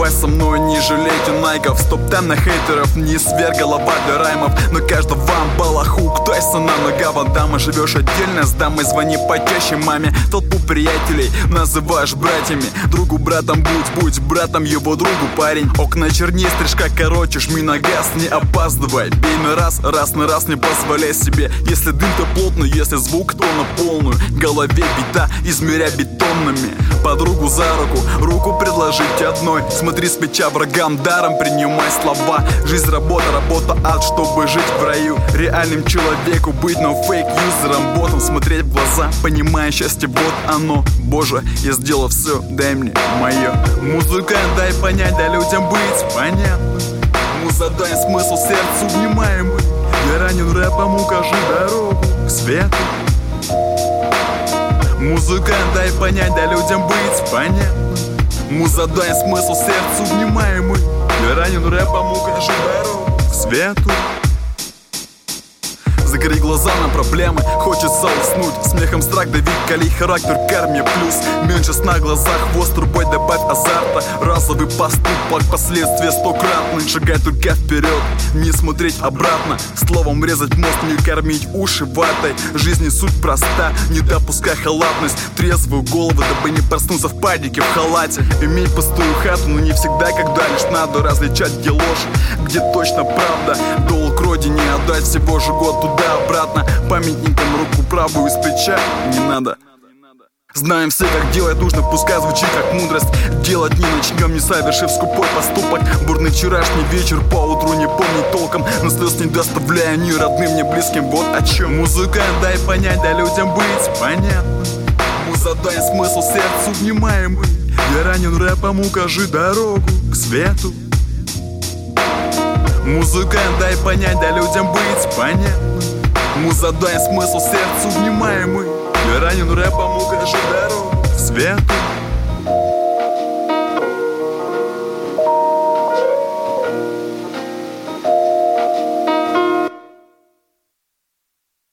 Давай со мной, не жалейте найков. Стоп-тайм на хейтеров, не сверх голова для раймов. Но каждого вам балаху, кто есть она нога Ван Дамма. Живешь отдельно с дамой, звони почаще маме. Толпу приятелей называешь братьями. Другу братом будь братом его другу, парень. Окна чернее, стрижка короче, жми на газ, не опаздывай. Бей на раз на раз не позволяй себе. Если дым, то плотно, если звук, то на полную. Голове бита, измеряй бетонными. Подругу за руку предложить одной. Смотри с плеча врагам даром, принимай слова. Жизнь, работа, ад, чтобы жить в раю. Реальным человеку быть, но фейк-юзером, ботом. Смотреть в глаза, понимая счастье, вот оно. Боже, я сделал все, дай мне мое. Музыкант, дай понять, дай людям быть понятно. Муза, дай смысл сердцу внимаемый. Я ранен рэпом, укажи дорогу к свету. Музыкант, дай понять, дай людям быть понятно. Муза, дай смысл сердцу внимаемый. Я ранен рэпом, укажи дорогу к свету. Закрой глаза на проблемы, хочется уснуть. Смехом страх давить, калий характер, карме плюс. Меньше сна, глаза, хвост трубой, добавь азарта. Разовый поступок, последствия стократны. Шагай только вперед, не смотреть обратно. Словом резать мозг, не кормить уши ватой. Жизни суть проста, не допускай халатность. Трезвую голову, дабы не проснуться в падике, в халате. Имей пустую хату, но не всегда, когда лишь надо различать, где ложь, где точно правда. Долг родине отдать, всего же год туда-обратно. Памятником руку правую из плеча не надо. Знаем все, как делать нужно, пускай звучит как мудрость. Делать не начнем, не совершив скупой поступок. Бурный вчерашний вечер, поутру не помню толком. Но слез не доставляю ни родным, ни близким, вот о чем. Музыкант, дай понять, дай людям быть понятно. Муза, дай смысл сердцу внимаемый. Я ранен рэпом, укажи дорогу к свету. Музыкант, дай понять, дай людям быть понятно. Муза, дай смысл сердцу внимаемый. Я ранен рэпом, укажи дорогу к свету.